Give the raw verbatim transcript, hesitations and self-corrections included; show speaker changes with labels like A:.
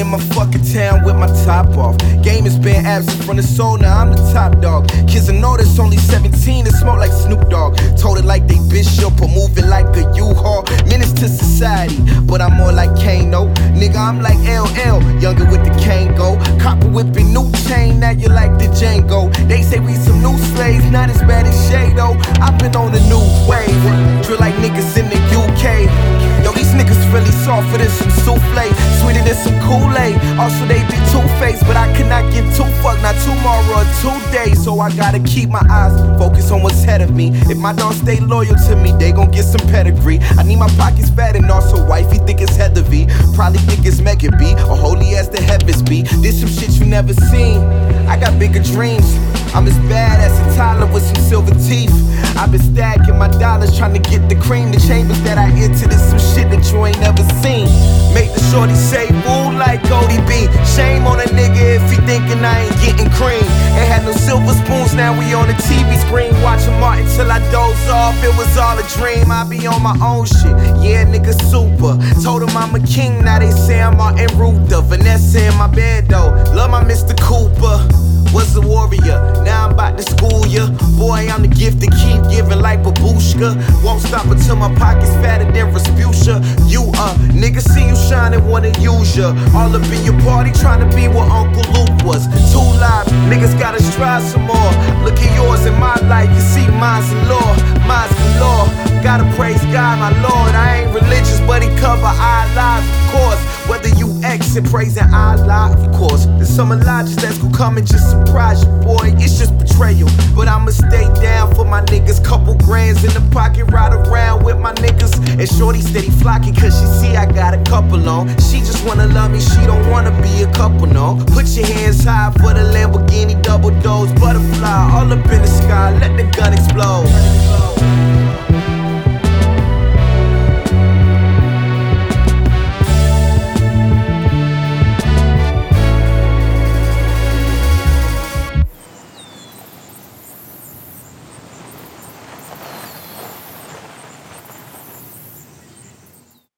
A: in my fucking town with my top off. Game has been absent from the soul, now I'm the top dog. Kids I know that's only seventeen and smoke like Snoop Dogg. Told it like they bishop or move it like a U-Haul. Menace to society, but I'm more like Kano. Nigga, I'm like L L, younger with the Kango. Copper whipping, new chain, now you like the Django. They say we some new slaves, not as bad as Shado. I've been on the new wave, drill like niggas in the U K. Yo, these niggas really softer than some souffle, sweeter than some Kool-Aid. Also, they be two-faced, but I cannot give two fuck, not tomorrow or today. So I gotta keep my eyes focused on what's ahead of me. If my dogs stay loyal to me, they gon' get some pedigree. I need my pockets fat and also wifey think it's Heather V. Probably think it's Megan B, or holy as the heavens be. This some shit you never seen. I got bigger dreams. I'm as bad as a Tyler with some silver teeth. I've been stacking my dollars trying to get the cream. The chambers that I enter, this some shit that you ain't never seen. Make the shorty say woo like Cody B. Shame on a nigga if he thinking I ain't getting cream. Ain't had no silver spoons, now we on the T V screen. Watching Martin till I doze off, it was all a dream. I be on my own shit, yeah nigga super. Told him I'm a king, now they say I'm Martin Ruther. Vanessa in my bed though, love my Mister Cooper. Was a warrior, now I'm about to school ya. Boy, I'm the gift that keep giving like babushka. Won't stop until my pocket's fatter than Rasputia. You uh, niggas see you shining, wanna use ya. All up in your party, trying to be what Uncle Luke was. Too live, niggas gotta strive some more. Look at yours in my life, you see mine's in law, mine's galore. Gotta praise God, my Lord. I ain't religious, but he cover our lives, of course. Whether you exit praising Allah, of course. There's some Elijahs that's gon' come and just surprise you, boy. It's just betrayal. But I'ma stay down for my niggas. Couple grands in the pocket, ride around with my niggas. And shorty steady flocking, cause she see I got a couple on. She just wanna love me, she don't wanna be a couple, no. Put your hands high for the Lamborghini double doors, butterfly all up in the sky, let the gun explode.